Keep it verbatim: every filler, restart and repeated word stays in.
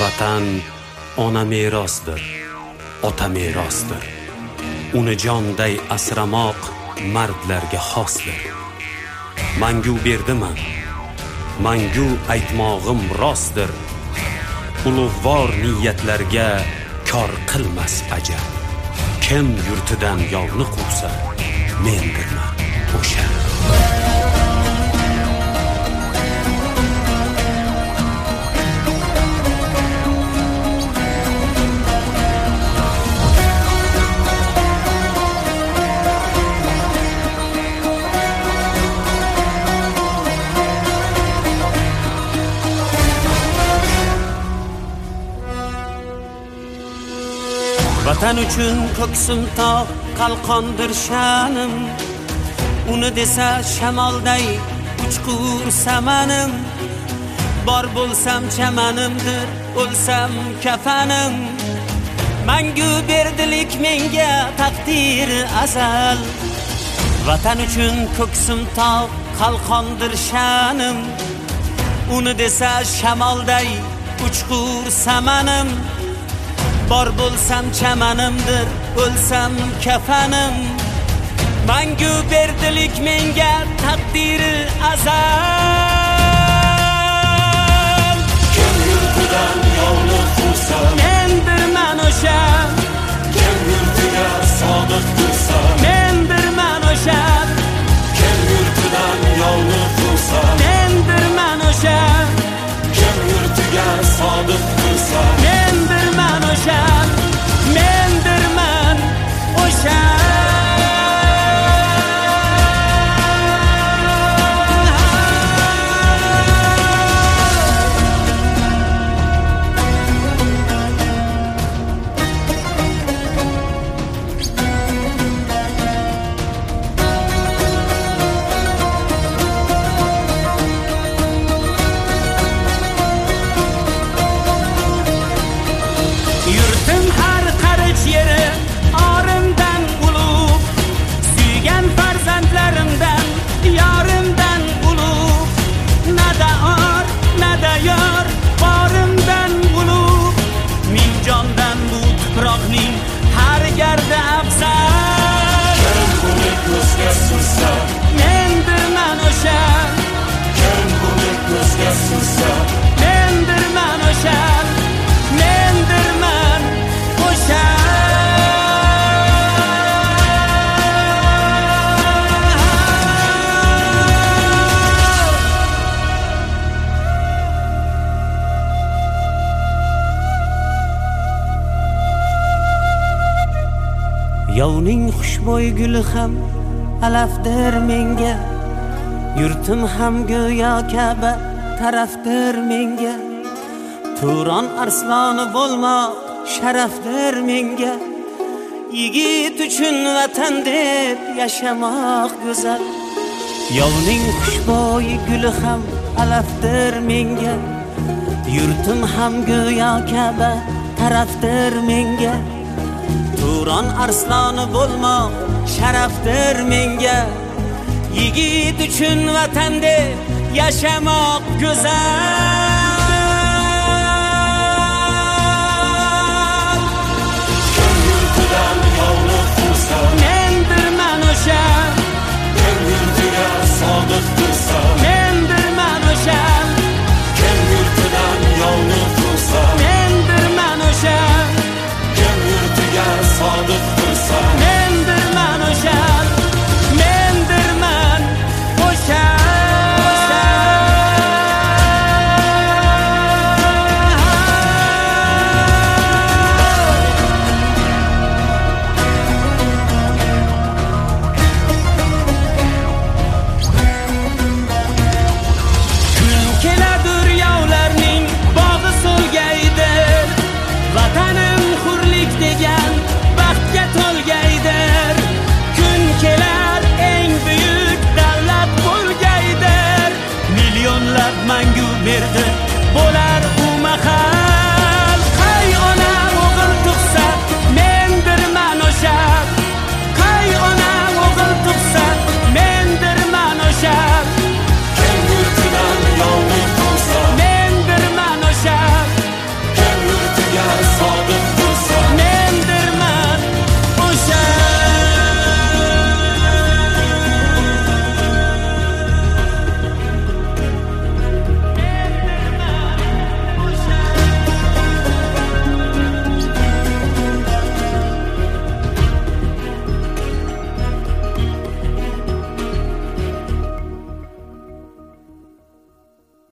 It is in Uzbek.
Vatan ona merosdir, ota merosdir. Uni jonday asramoq mardlarga xosdir. Mangu berdiman, mangu aytmog'im rostdir. Ulug'vor niyatlarga kor qilmas ajal. Kim yurtidan yovni quvsa, mendirman o'sha. Vatan uchun ko'ksim tog' qalqondir sha'nim. Uni desa shamolday uchqur samanim. Bor bo'lsam chamanimdir, o'lsam kafanim. Mangu berdilik menga taqdir azal. Vatan uchun ko'ksim tog' qalqondir sha'nim. Uni desa shamolday uchqur samanim. Bor bo'lsam chamanimdir, o'lsam kafanim. Mangu berdilik menga taqdiri azal. Kim yurtidan yovni quvsa, mendirman o'sha. Kim yurtiga sodiq tursa, mendirman o'sha. Kim yurtidan yovni quvsa, mendirman o'sha. Kim yurtiga sodiq tursa, mendirman o'sha. mendirman o'sha. Yurtim har qarich yeri orimdan ulug', suygan farzandlarimdan yorimdan ulug'. Nada or, nada yor, borimdan ulug'. Ming jondan bu tuproqning har gardi afzal. kim buni ko'zga sursa, mendirman o'sha. kim buni ko'zga sursa, mendirman o'sha. mendirman o'sha. Yovning xushbo'y guli ham alafdir menga. Yurtim ham go'yo Ka'ba tarafdir menga. Turon arsloni bo'lmoq sharafdir menga. Yigit uchun vatan deb yashamoq go'zal. Yovning xushbo'y guli ham alafdir menga. Yurtim ham go'yo Ka'ba tarafdir menga. Turon arsloni bo'lmoq sharafdir menga. Yigit uchun vatan deb yashamoq go'zal.